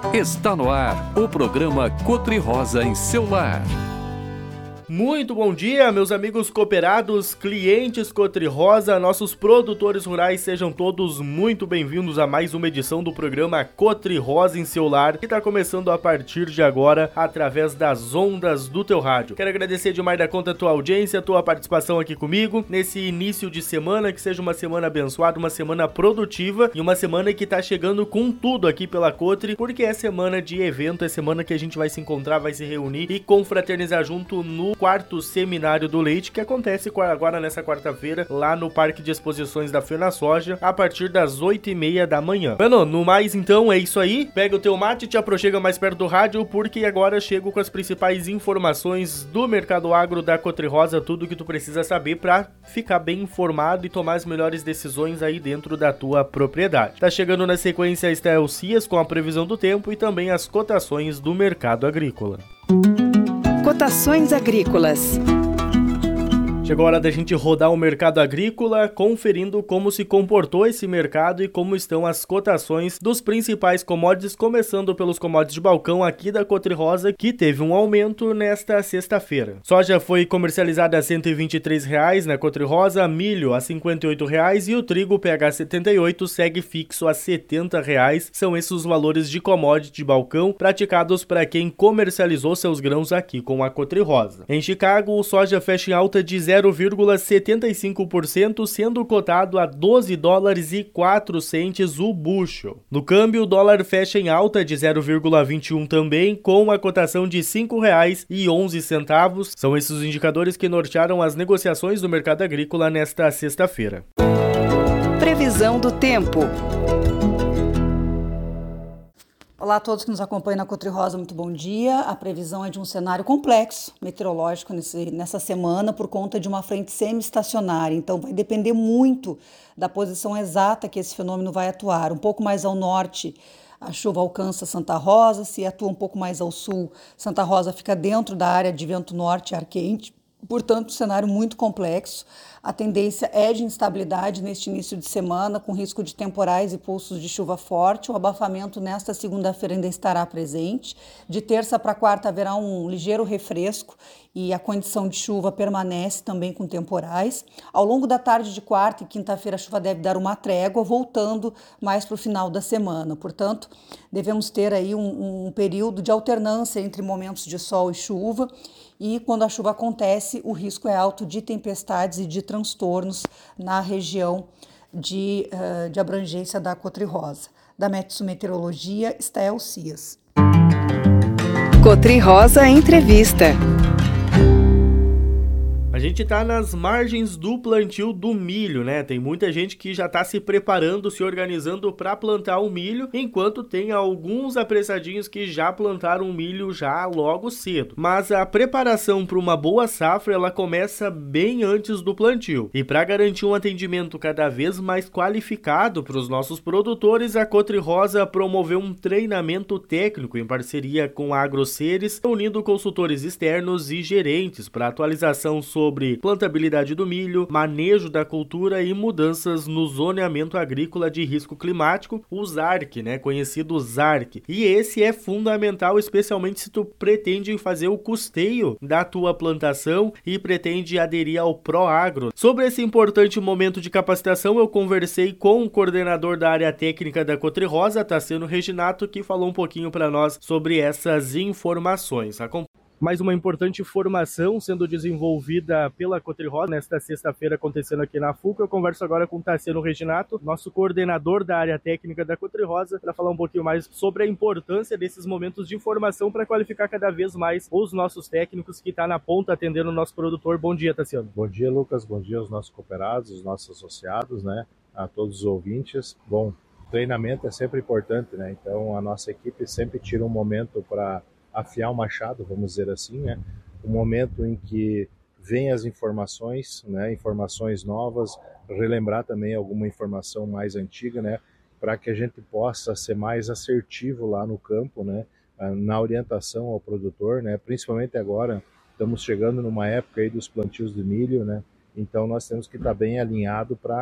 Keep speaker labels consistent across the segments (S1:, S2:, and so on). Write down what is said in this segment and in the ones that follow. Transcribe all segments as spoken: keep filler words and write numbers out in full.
S1: Está no ar o programa Cotri Rosa em seu lar.
S2: Muito bom dia, meus amigos cooperados, clientes Cotri Rosa, nossos produtores rurais, sejam todos muito bem-vindos a mais uma edição do programa Cotri Rosa em seu lar, que está começando a partir de agora através das ondas do teu rádio. Quero agradecer demais da conta a tua audiência, a tua participação aqui comigo nesse início de semana, que seja uma semana abençoada, uma semana produtiva e uma semana que está chegando com tudo aqui pela Cotri, porque é semana de evento, é semana que a gente vai se encontrar, vai se reunir e confraternizar junto no quarto Seminário do Leite, que acontece agora nessa quarta-feira, lá no Parque de Exposições da Fena Soja, a partir das oito e meia da manhã. Mano, no mais então é isso aí, pega o teu mate e te aproxima mais perto do rádio, porque agora chego com as principais informações do mercado agro da Cotri Rosa, tudo que tu precisa saber para ficar bem informado e tomar as melhores decisões aí dentro da tua propriedade. Tá chegando na sequência a Estel Cias com a previsão do tempo e também as cotações do mercado agrícola.
S3: Cotações agrícolas.
S2: Chegou a hora da gente rodar o mercado agrícola, conferindo como se comportou esse mercado e como estão as cotações dos principais commodities, começando pelos commodities de balcão aqui da Cotri Rosa, que teve um aumento nesta sexta-feira. Soja foi comercializada a cento e vinte e três reais na Cotri Rosa, milho a cinquenta e oito reais e o trigo P H setenta e oito segue fixo a setenta reais. São esses os valores de commodity de balcão praticados para quem comercializou seus grãos aqui com a Cotri Rosa. Em Chicago, o soja fecha em alta de zero vírgula setenta e cinco por cento, sendo cotado a doze dólares e quatro centes o bushel. No câmbio, o dólar fecha em alta de zero vírgula vinte e um também, com a cotação de cinco reais e onze centavos. São esses os indicadores que nortearam as negociações do mercado agrícola nesta sexta-feira.
S3: Previsão do tempo.
S4: Olá a todos que nos acompanham na Cotri Rosa, muito bom dia. A previsão é de um cenário complexo meteorológico nesse, nessa semana por conta de uma frente semi-estacionária, então vai depender muito da posição exata que esse fenômeno vai atuar. Um pouco mais ao norte, a chuva alcança Santa Rosa, se atua um pouco mais ao sul, Santa Rosa fica dentro da área de vento norte e ar quente, portanto, um cenário muito complexo. A tendência é de instabilidade neste início de semana, com risco de temporais e pulsos de chuva forte. O abafamento nesta segunda-feira ainda estará presente. De terça para quarta haverá um ligeiro refresco e a condição de chuva permanece também com temporais. Ao longo da tarde de quarta e quinta-feira a chuva deve dar uma trégua, voltando mais para o final da semana. Portanto, devemos ter aí um, um período de alternância entre momentos de sol e chuva. E quando a chuva acontece, o risco é alto de tempestades e de transtornos na região de, uh, de abrangência da Cotri Rosa. Da Metsu Meteorologia, Estel Cias.
S3: Cotri Rosa Entrevista.
S2: A gente tá nas margens do plantio do milho, né? Tem muita gente que já tá se preparando, se organizando para plantar o milho, enquanto tem alguns apressadinhos que já plantaram o milho já logo cedo. Mas a preparação para uma boa safra, ela começa bem antes do plantio. E para garantir um atendimento cada vez mais qualificado para os nossos produtores, a Cotri Rosa promoveu um treinamento técnico em parceria com a AgroSeres, unindo consultores externos e gerentes para atualização sobre sobre plantabilidade do milho, manejo da cultura e mudanças no zoneamento agrícola de risco climático, o Z A R C, né, conhecido Z A R C. E esse é fundamental, especialmente se tu pretende fazer o custeio da tua plantação e pretende aderir ao Proagro. Sobre esse importante momento de capacitação, eu conversei com o coordenador da área técnica da Cotri Rosa, Tassiano Reginato, que falou um pouquinho para nós sobre essas informações. Mais uma importante formação sendo desenvolvida pela Cotri Rosa nesta sexta-feira, acontecendo aqui na F U C A. Eu converso agora com o Tassiano Reginato, nosso coordenador da área técnica da Cotri Rosa, para falar um pouquinho mais sobre a importância desses momentos de formação para qualificar cada vez mais os nossos técnicos que estão tá na ponta atendendo o nosso produtor. Bom dia, Tassiano.
S5: Bom dia, Lucas. Bom dia aos nossos cooperados, os nossos associados, né? A todos os ouvintes. Bom, treinamento é sempre importante, né? Então a nossa equipe sempre tira um momento para afiar o machado, vamos dizer assim, né? Um momento em que vem as informações, né? Informações novas, relembrar também alguma informação mais antiga, né? Para que a gente possa ser mais assertivo lá no campo, né? Na orientação ao produtor, né? Principalmente agora, estamos chegando numa época aí dos plantios de milho, né? Então nós temos que estar bem alinhado para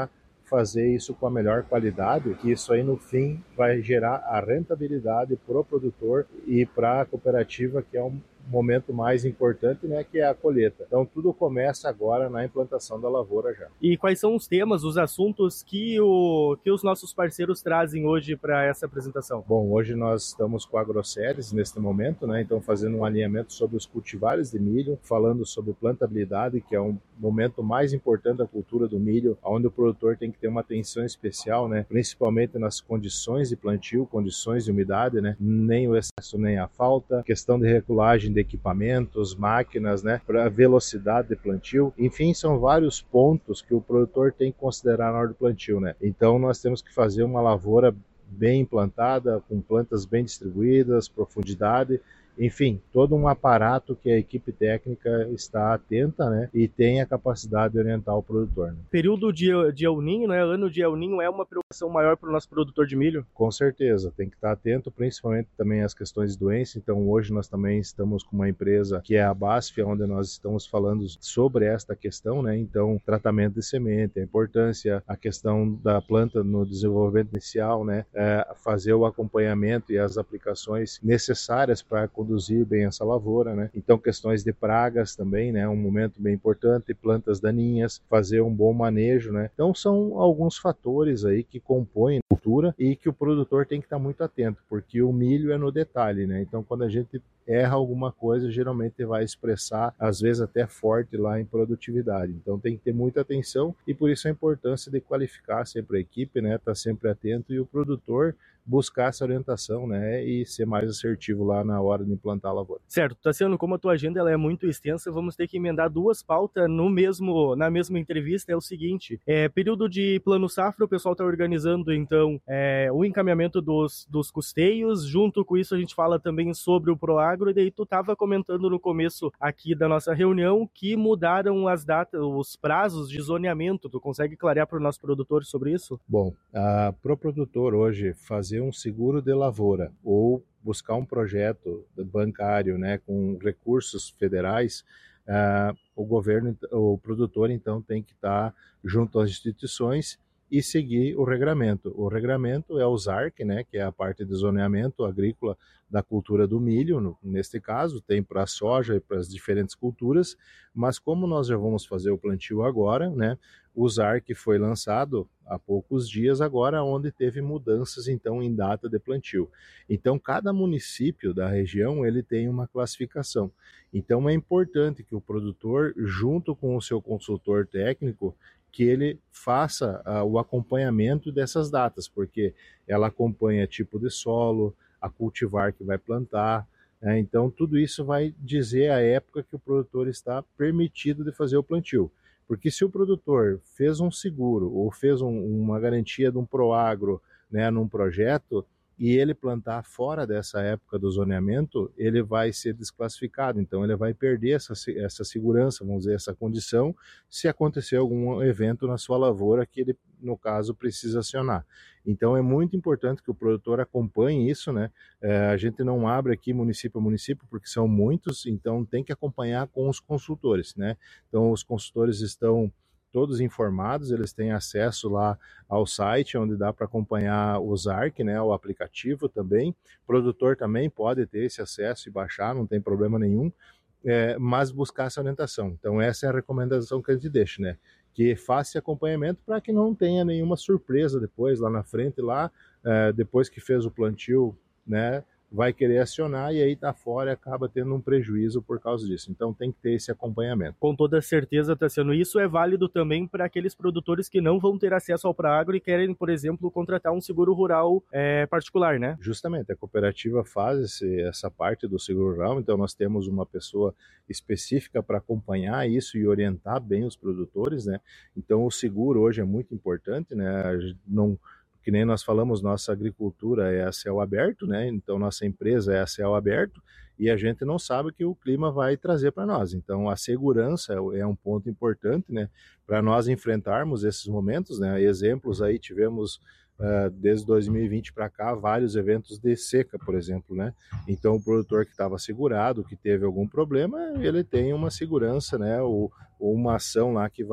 S5: fazer isso com a melhor qualidade, que isso aí no fim vai gerar a rentabilidade para o produtor e para a cooperativa, que é um momento mais importante, né, que é a colheita. Então tudo começa agora na implantação da lavoura já.
S2: E quais são os temas, os assuntos que, o, que os nossos parceiros trazem hoje para essa apresentação?
S5: Bom, hoje nós estamos com a AgroSéries neste momento, né, então fazendo um alinhamento sobre os cultivares de milho, falando sobre plantabilidade, que é um momento mais importante da cultura do milho, onde o produtor tem que ter uma atenção especial, né, principalmente nas condições de plantio, condições de umidade, né, nem o excesso nem a falta, questão de regulagem de equipamentos, máquinas, né, para velocidade de plantio, enfim, são vários pontos que o produtor tem que considerar na hora do plantio, né. Então nós temos que fazer uma lavoura bem implantada, com plantas bem distribuídas, profundidade, enfim, todo um aparato que a equipe técnica está atenta, né, e tem a capacidade de orientar o produtor. Né.
S2: Período de, de El Ninho, né, ano de El Ninho é uma preocupação maior para o nosso produtor de milho?
S5: Com certeza, tem que estar atento, principalmente também às questões de doença. Então hoje nós também estamos com uma empresa que é a BASF, onde nós estamos falando sobre esta questão, né, então tratamento de semente, a importância, a questão da planta no desenvolvimento inicial, né, é, fazer o acompanhamento e as aplicações necessárias para conduzir bem essa lavoura, né? Então questões de pragas também, né? Um momento bem importante, plantas daninhas, fazer um bom manejo, né? Então são alguns fatores aí que compõem a cultura e que o produtor tem que estar muito atento, porque o milho é no detalhe, né? Então quando a gente erra alguma coisa, geralmente vai expressar, às vezes até forte lá em produtividade. Então tem que ter muita atenção e por isso a importância de qualificar sempre a equipe, né? Tá sempre atento e o produtor buscar essa orientação, né, e ser mais assertivo lá na hora de implantar a lavoura.
S2: Certo, Tassiano, como a tua agenda ela é muito extensa, vamos ter que emendar duas pautas no mesmo, na mesma entrevista. É o seguinte, é, período de plano safra, o pessoal está organizando então é, o encaminhamento dos, dos custeios, junto com isso a gente fala também sobre o Proagro, e daí tu estava comentando no começo aqui da nossa reunião que mudaram as datas, os prazos de zoneamento. Tu consegue clarear para o nosso produtor sobre isso?
S5: Bom, uh, para o produtor hoje fazer um seguro de lavoura ou buscar um projeto bancário, né, com recursos federais, uh, o governo, o produtor então tem que estar junto às instituições e seguir o regramento. O regramento é o Z A R C, né, que é a parte de zoneamento agrícola da cultura do milho, no, neste caso, tem para a soja e para as diferentes culturas, mas como nós já vamos fazer o plantio agora, né, o Z A R C foi lançado há poucos dias agora, onde teve mudanças então em data de plantio. Então cada município da região ele tem uma classificação. Então é importante que o produtor, junto com o seu consultor técnico, que ele faça uh, o acompanhamento dessas datas, porque ela acompanha tipo de solo, a cultivar que vai plantar, né? Então tudo isso vai dizer a época que o produtor está permitido de fazer o plantio. Porque se o produtor fez um seguro ou fez um, uma garantia de um Proagro, né, num projeto, e ele plantar fora dessa época do zoneamento, ele vai ser desclassificado. Então ele vai perder essa, essa segurança, vamos dizer, essa condição, se acontecer algum evento na sua lavoura que ele, no caso, precisa acionar. Então é muito importante que o produtor acompanhe isso, né? É, a gente não abre aqui município a município, porque são muitos, então tem que acompanhar com os consultores, né? Então os consultores estão todos informados, eles têm acesso lá ao site, onde dá para acompanhar o Z A R C, né, o aplicativo também. O produtor também pode ter esse acesso e baixar, não tem problema nenhum, é, mas buscar essa orientação. Então essa é a recomendação que a gente deixa, né, que faça acompanhamento para que não tenha nenhuma surpresa depois, lá na frente, lá, é, depois que fez o plantio, né, vai querer acionar e aí tá fora e acaba tendo um prejuízo por causa disso. Então tem que ter esse acompanhamento.
S2: Com toda certeza, Tassiano. Isso é válido também para aqueles produtores que não vão ter acesso ao Proagro e querem, por exemplo, contratar um seguro rural é, particular, né?
S5: Justamente, a cooperativa faz esse, essa parte do seguro rural, então nós temos uma pessoa específica para acompanhar isso e orientar bem os produtores, né? Então o seguro hoje é muito importante, né? Não que nem nós falamos, nossa agricultura é a céu aberto, né? Então nossa empresa é a céu aberto e a gente não sabe o que o clima vai trazer para nós. Então a segurança é um ponto importante, né? Para nós enfrentarmos esses momentos, né? Exemplos aí tivemos uh, desde dois mil e vinte para cá vários eventos de seca, por exemplo, né? Então o produtor que estava segurado, que teve algum problema, ele tem uma segurança, né? Ou, ou uma ação lá que vai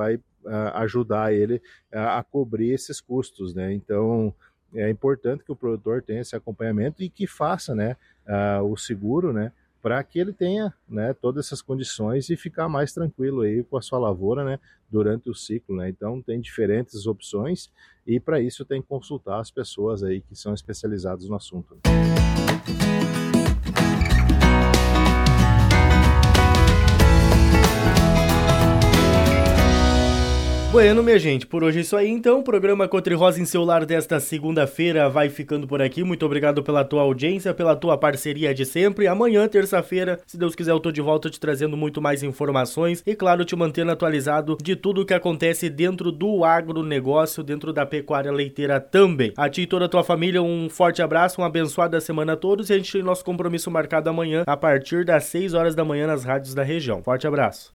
S5: uh, ajudar ele uh, a cobrir esses custos, né? Então, é importante que o produtor tenha esse acompanhamento e que faça, né, uh, o seguro, né, para que ele tenha, né, todas essas condições e ficar mais tranquilo aí com a sua lavoura, né, durante o ciclo, né? Então tem diferentes opções e para isso tem que consultar as pessoas aí que são especializadas no assunto.
S2: Bueno, minha gente, por hoje é isso aí então. O programa Cotri-Rosa em seu lar desta segunda-feira vai ficando por aqui. Muito obrigado pela tua audiência, pela tua parceria de sempre. Amanhã, terça-feira, se Deus quiser, eu tô de volta te trazendo muito mais informações e, claro, te mantendo atualizado de tudo o que acontece dentro do agronegócio, dentro da pecuária leiteira também. A ti e toda a tua família, um forte abraço, uma abençoada semana a todos e a gente tem nosso compromisso marcado amanhã a partir das seis horas da manhã nas rádios da região. Forte abraço.